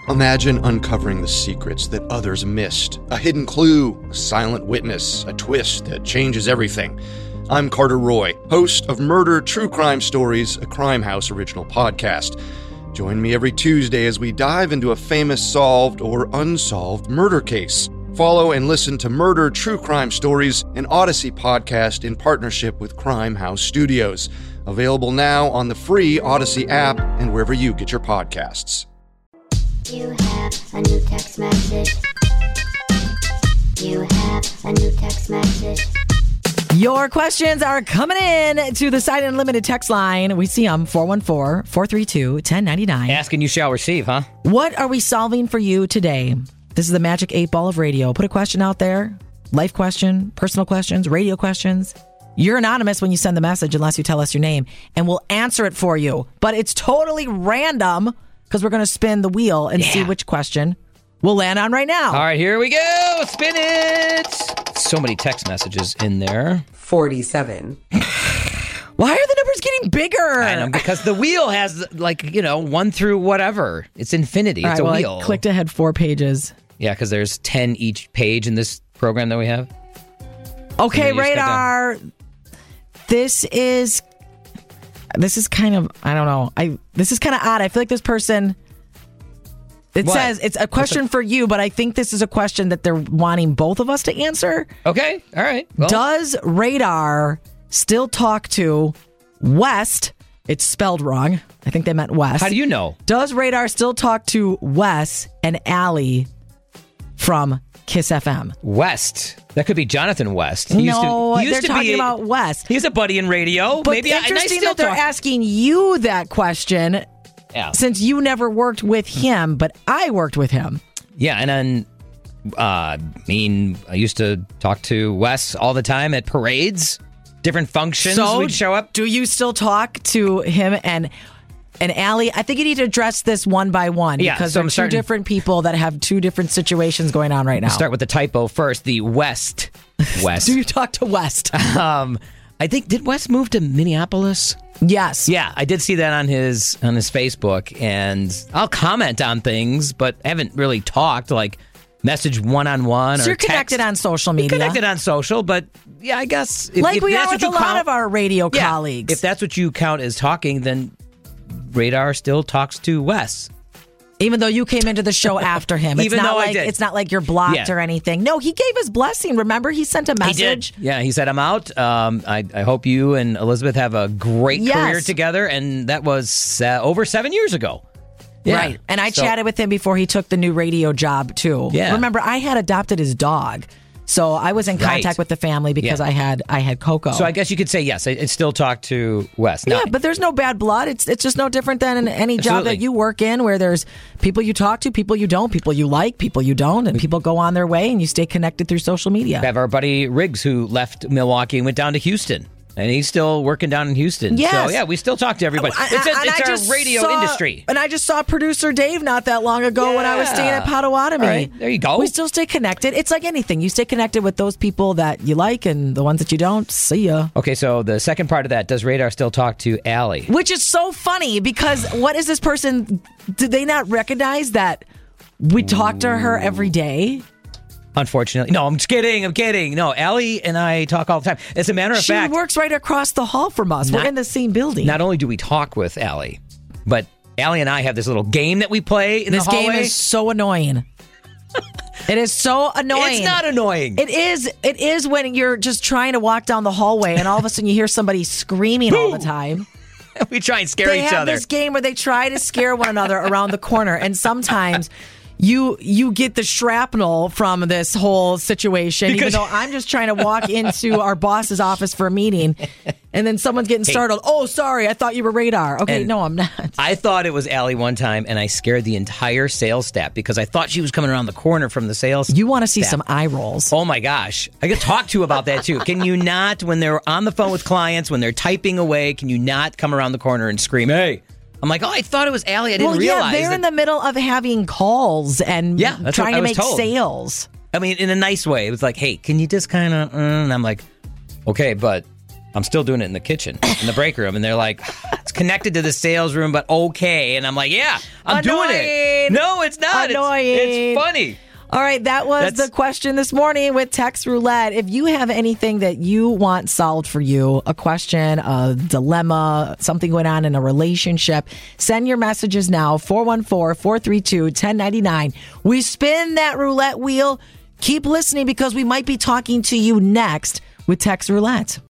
Imagine uncovering the secrets that others missed. A hidden clue, a silent witness, a twist that changes everything. I'm Carter Roy, host of Murder True Crime Stories, a Crime House original podcast. Join me every Tuesday as we dive into a famous solved or unsolved murder case. Follow and listen to Murder True Crime Stories, an Odyssey podcast in partnership with Crime House Studios. Available now on the free Odyssey app and wherever you get your podcasts. You have a new text message. You have a new text message. Your questions are coming in to the Side Unlimited text line. We see them, 414-432-1099. Ask and you shall receive, huh? What are we solving for you today? This is the magic 8 ball of radio. Put a question out there. Life question, personal questions, radio questions. You're anonymous when you send the message unless you tell us your name, and we'll answer it for you. But it's totally random because we're going to spin the wheel and see which question we'll land on right now. All right, here we go. Spin it. So many text messages in there. 47. Why are the numbers getting bigger? I know, because the wheel has, 1 through whatever. It's infinity. It's a wheel. I clicked ahead 4 pages. Yeah, because there's 10 each page in this program that we have. Okay, Radar. This is kind of, I don't know. This is kind of odd. I feel like this person, says it's a question for you, but I think this is a question that they're wanting both of us to answer. Okay, all right. Well. Does Radar still talk to West? It's spelled wrong. I think they meant West. How do you know? Does Radar still talk to Wes and Allie from Kiss FM? West. That could be Jonathan West. They're talking about West. He's a buddy in radio. But maybe interesting that they're asking you that question since you never worked with him, but I worked with him. Yeah, and then, I used to talk to Wes all the time at parades, different functions. So we'd show up. Do you still talk to him and Allie? I think you need to address this one by one because there are two different people that have two different situations going on right now. Start with the typo first. The West. Do you talk to West? I think, did West move to Minneapolis? Yes. Yeah, I did see that on his Facebook, and I'll comment on things, but I haven't really talked, message one-on-one or you're connected text. on social media. Connected on social, but yeah, I guess. If we are with a lot of our radio colleagues. If that's what you count as talking, then Radar still talks to Wes. Even though you came into the show after him. I did. It's not like you're blocked or anything. No, he gave his blessing. Remember, he sent a message. He did. Yeah, he said, I'm out. I hope you and Elizabeth have a great career together. And that was over 7 years ago. Yeah. Right. And I chatted with him before he took the new radio job, too. Yeah. Remember, I had adopted his dog. So I was in contact with the family because I had Coco. So I guess you could say, yes, I still talk to Wes. Yeah, but there's no bad blood. It's just no different than in any job that you work in where there's people you talk to, people you don't, people you like, people you don't, and people go on their way and you stay connected through social media. We have our buddy Riggs who left Milwaukee and went down to Houston. And he's still working down in Houston. Yes. So, yeah, we still talk to everybody. It's our radio industry. And I just saw producer Dave not that long ago when I was staying at Potawatomi. Right, there you go. We still stay connected. It's like anything. You stay connected with those people that you like and the ones that you don't. See ya. Okay, so the second part of that, does Radar still talk to Allie? Which is so funny because what is this person? Did they not recognize that we talk to her every day? Unfortunately. No, I'm just kidding. I'm kidding. No, Allie and I talk all the time. As a matter of fact... She works right across the hall from us. We're in the same building. Not only do we talk with Allie, but Allie and I have this little game that we play in the hallway. This game is so annoying. It is so annoying. It's not annoying. It is when you're just trying to walk down the hallway and all of a sudden you hear somebody screaming all the time. We try and scare each other. They have this game where they try to scare one another around the corner, and sometimes... You get the shrapnel from this whole situation, even though I'm just trying to walk into our boss's office for a meeting, and then someone's getting startled. Oh, sorry, I thought you were Radar. Okay, no, I'm not. I thought it was Allie one time, and I scared the entire sales staff because I thought she was coming around the corner from the sales You want to see some eye rolls. Oh, my gosh. I get talked to about that, too. Can you not, when they're on the phone with clients, when they're typing away, can you not come around the corner and scream, hey? I'm like, I thought it was Allie. I didn't realize. They're in the middle of having calls and trying to make sales. I mean, in a nice way. It was like, hey, can you just kind of... And I'm like, okay, but I'm still doing it in the kitchen, in the break room. And they're like, it's connected to the sales room, but okay. And I'm like, yeah, I'm doing it. No, it's not. It's funny. All right, that was the question this morning with Text Roulette. If you have anything that you want solved for you, a question, a dilemma, something going on in a relationship, send your messages now, 414-432-1099. We spin that roulette wheel. Keep listening because we might be talking to you next with Text Roulette.